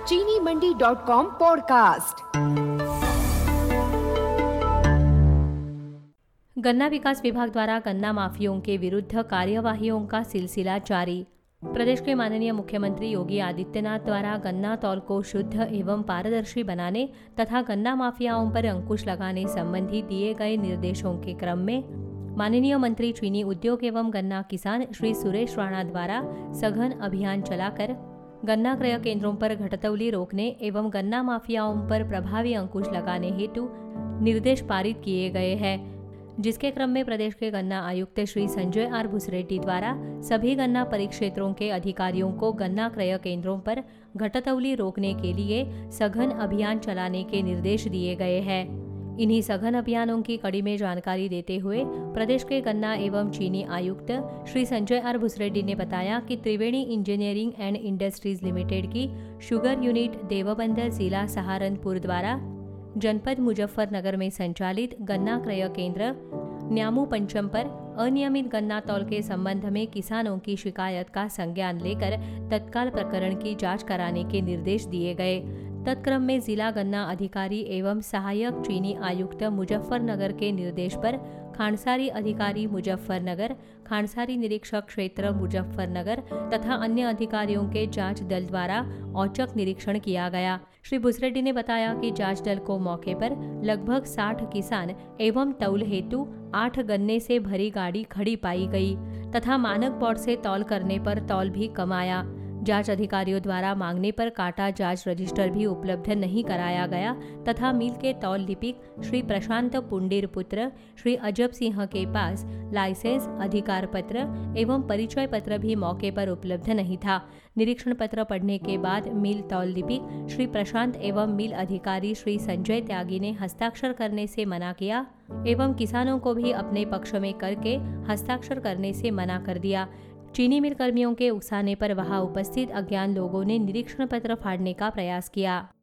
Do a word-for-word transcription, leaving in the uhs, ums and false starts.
चीनी मंडी dot com podcast. गन्ना विकास विभाग द्वारा गन्ना माफियों के विरुद्ध कार्यवाहियों का सिलसिला जारी। प्रदेश के माननीय मुख्यमंत्री योगी आदित्यनाथ द्वारा गन्ना तौल को शुद्ध एवं पारदर्शी बनाने तथा गन्ना माफियाओं पर अंकुश लगाने संबंधी दिए गए निर्देशों के क्रम में माननीय मंत्री चीनी उद्योग एवं गन्ना किसान श्री सुरेश राणा द्वारा सघन अभियान चलाकर गन्ना क्रय केंद्रों पर घटतौली रोकने एवं गन्ना माफियाओं पर प्रभावी अंकुश लगाने हेतु निर्देश पारित किए गए हैं, जिसके क्रम में प्रदेश के गन्ना आयुक्त श्री संजय आर भुसरेड्डी द्वारा सभी गन्ना परिक्षेत्रों के अधिकारियों को गन्ना क्रय केंद्रों पर घटतौली रोकने के लिए सघन अभियान चलाने के निर्देश दिए गए हैं। इन्हीं सघन अभियानों की कड़ी में जानकारी देते हुए प्रदेश के गन्ना एवं चीनी आयुक्त श्री संजय आर भुसरेड्डी ने बताया कि Triveni engineering and industries limited की शुगर यूनिट देवबंदर जिला सहारनपुर द्वारा जनपद मुजफ्फरनगर में संचालित गन्ना क्रय केंद्र न्यामू पंचम पर अनियमित गन्ना तौल के संबंध में किसानों की शिकायत का संज्ञान लेकर तत्काल प्रकरण की जांच कराने के निर्देश दिए गए। तत्क्रम में जिला गन्ना अधिकारी एवं सहायक चीनी आयुक्त मुजफ्फरनगर के निर्देश पर खानसारी अधिकारी मुजफ्फरनगर, खानसारी निरीक्षक क्षेत्र मुजफ्फरनगर तथा अन्य अधिकारियों के जांच दल द्वारा औचक निरीक्षण किया गया। श्री भुसरेड्डी ने बताया कि जांच दल को मौके पर लगभग साठ किसान एवं तौल हेतु आठ गन्ने से भरी गाड़ी खड़ी पाई गई तथा मानक बोर्ड से तौल करने पर तौल भी कम आया। जांच अधिकारियों द्वारा मांगने पर काटा जांच रजिस्टर भी उपलब्ध नहीं कराया गया तथा मिल के तौल लिपिक श्री प्रशांत पुंडीर पुत्र श्री अजब सिंह के पास लाइसेंस, अधिकार पत्र एवं परिचय पत्र भी मौके पर उपलब्ध नहीं था। निरीक्षण पत्र पढ़ने के बाद मिल तौल लिपिक श्री प्रशांत एवं मिल अधिकारी श्री संजय त्यागी ने हस्ताक्षर करने से मना किया एवं किसानों को भी अपने पक्ष में करके हस्ताक्षर करने से मना कर दिया। चीनी मिल कर्मियों के उकसाने पर वहां उपस्थित अज्ञान लोगों ने निरीक्षण पत्र फाड़ने का प्रयास किया।